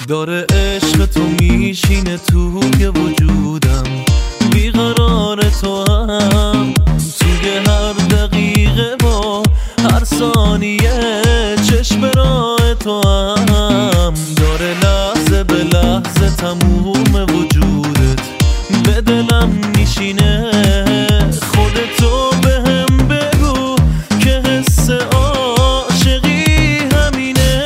داره عشق تو میشینه توی وجودم، بیقرار تو هم توی هر دقیقه با هر ثانیه، چشم راه تو هم داره لحظه به لحظه تموم وجودت به دلم میشینه. خودتو بهم بگو که حس عاشقی همینه.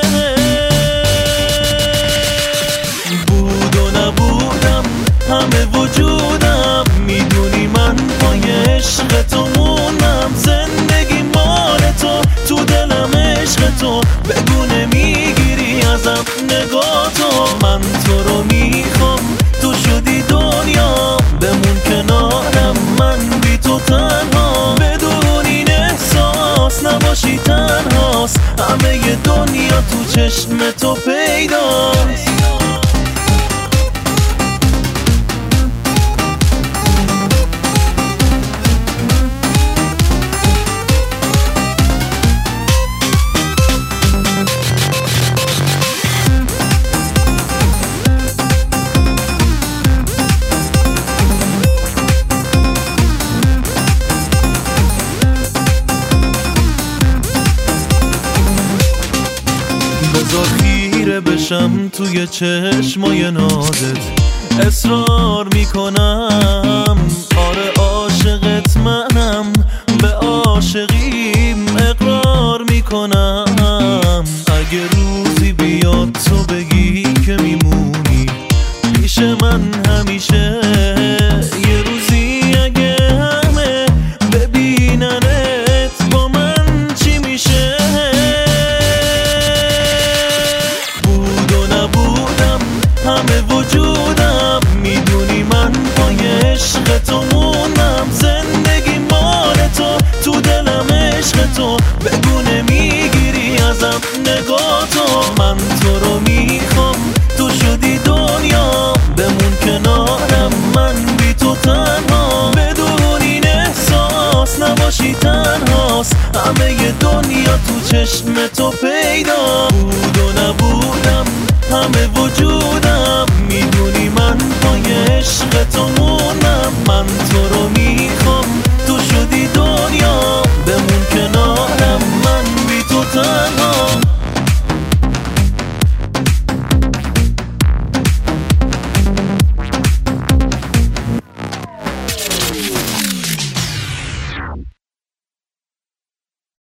بود و نبودم همه وجودم، میدونی من پای عشق تو موندم. زندگی مال تو دلم عشق تو، بگو نمیگیری ازم نگاه تو. من تو رو میخوام، تو شدی دنیا، بمون کنارم من بی تو تنها. بدون این احساس نباشی تنهاست، همه دنیا تو چشم تو پیداست. بذار خیره بشم توی چشمای نازت، اصرار میکنم آره عاشقت منم، به عاشقیم اقرار میکنم. اگه روزی بیاد تو بگی که میمونی پیش من همیشه، یه روزی اگه همه ببیننت با من چی میشه؟ همه وجودم، میدونی من پای عشق تو موندم. زندگی مال تو دلم عشق تو، بگو نمیگیری ازم نگاه تو. من تو رو میخوام، تو شدی دنیا، بمون کنارم من بی تو تنها. بدون این احساس نباشی تنهاست، همه دنیا تو چشم تو پیدا. بود و نبودم همه وجودم، میدونی من پای عشق تو موندم. من تو